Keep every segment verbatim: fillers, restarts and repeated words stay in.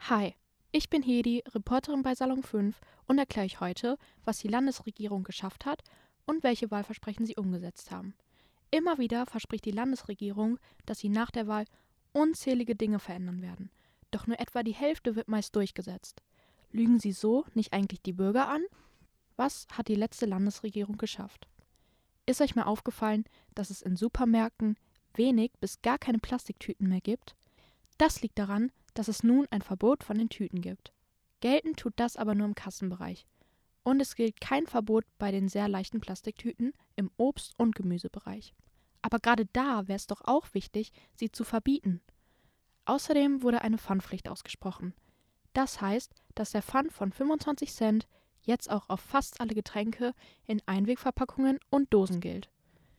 Hi, ich bin Hedi, Reporterin bei Salon fünf und erkläre euch heute, was die Landesregierung geschafft hat und welche Wahlversprechen sie umgesetzt haben. Immer wieder verspricht die Landesregierung, dass sie nach der Wahl unzählige Dinge verändern werden. Doch nur etwa die Hälfte wird meist durchgesetzt. Lügen sie so nicht eigentlich die Bürger an? Was hat die letzte Landesregierung geschafft? Ist euch mal aufgefallen, dass es in Supermärkten wenig bis gar keine Plastiktüten mehr gibt? Das liegt daran, dass es nun ein Verbot von den Tüten gibt. Gelten tut das aber nur im Kassenbereich. Und es gilt kein Verbot bei den sehr leichten Plastiktüten im Obst- und Gemüsebereich. Aber gerade da wäre es doch auch wichtig, sie zu verbieten. Außerdem wurde eine Pfandpflicht ausgesprochen. Das heißt, dass der Pfand von fünfundzwanzig Cent jetzt auch auf fast alle Getränke in Einwegverpackungen und Dosen gilt.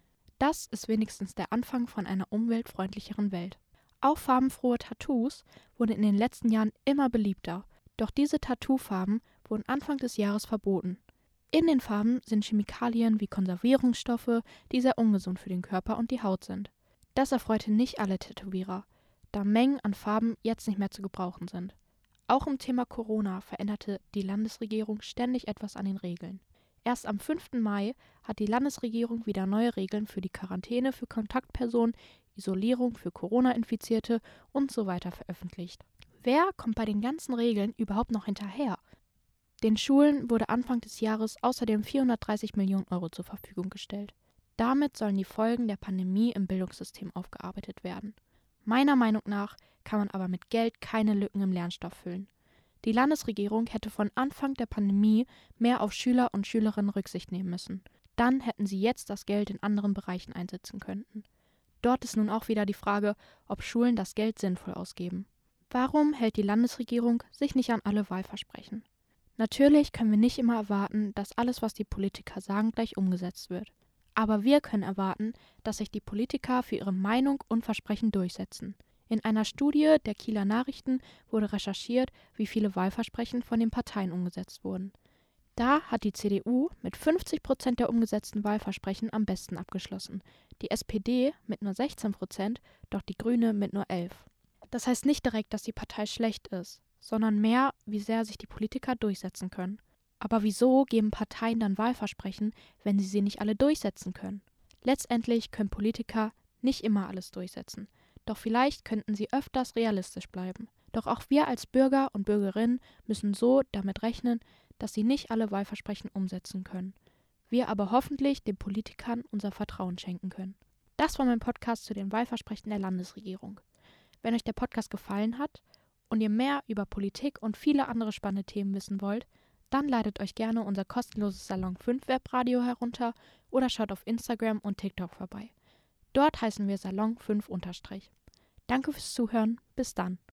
Das ist wenigstens der Anfang von einer umweltfreundlicheren Welt. Auch farbenfrohe Tattoos wurden in den letzten Jahren immer beliebter, doch diese Tattoofarben wurden Anfang des Jahres verboten. In den Farben sind Chemikalien wie Konservierungsstoffe, die sehr ungesund für den Körper und die Haut sind. Das erfreute nicht alle Tätowierer, da Mengen an Farben jetzt nicht mehr zu gebrauchen sind. Auch im Thema Corona veränderte die Landesregierung ständig etwas an den Regeln. Erst am fünften Mai hat die Landesregierung wieder neue Regeln für die Quarantäne für Kontaktpersonen, Isolierung für Corona-Infizierte und so weiter veröffentlicht. Wer kommt bei den ganzen Regeln überhaupt noch hinterher? Den Schulen wurde Anfang des Jahres außerdem vierhundertdreißig Millionen Euro zur Verfügung gestellt. Damit sollen die Folgen der Pandemie im Bildungssystem aufgearbeitet werden. Meiner Meinung nach kann man aber mit Geld keine Lücken im Lernstoff füllen. Die Landesregierung hätte von Anfang der Pandemie mehr auf Schüler und Schülerinnen Rücksicht nehmen müssen. Dann hätten sie jetzt das Geld in anderen Bereichen einsetzen können. Dort ist nun auch wieder die Frage, ob Schulen das Geld sinnvoll ausgeben. Warum hält die Landesregierung sich nicht an alle Wahlversprechen? Natürlich können wir nicht immer erwarten, dass alles, was die Politiker sagen, gleich umgesetzt wird. Aber wir können erwarten, dass sich die Politiker für ihre Meinung und Versprechen durchsetzen. In einer Studie der Kieler Nachrichten wurde recherchiert, wie viele Wahlversprechen von den Parteien umgesetzt wurden. Da hat die C D U mit fünfzig Prozent der umgesetzten Wahlversprechen am besten abgeschlossen, die S P D mit nur sechzehn Prozent, doch die Grüne mit nur elf Prozent. Das heißt nicht direkt, dass die Partei schlecht ist, sondern mehr, wie sehr sich die Politiker durchsetzen können. Aber wieso geben Parteien dann Wahlversprechen, wenn sie sie nicht alle durchsetzen können? Letztendlich können Politiker nicht immer alles durchsetzen. Doch vielleicht könnten sie öfters realistisch bleiben. Doch auch wir als Bürger und Bürgerinnen müssen so damit rechnen, dass sie nicht alle Wahlversprechen umsetzen können. Wir aber hoffentlich den Politikern unser Vertrauen schenken können. Das war mein Podcast zu den Wahlversprechen der Landesregierung. Wenn euch der Podcast gefallen hat und ihr mehr über Politik und viele andere spannende Themen wissen wollt, dann ladet euch gerne unser kostenloses Salon fünf Webradio herunter oder schaut auf Instagram und TikTok vorbei. Dort heißen wir Salon fünf Unterstrich. Danke fürs Zuhören, bis dann.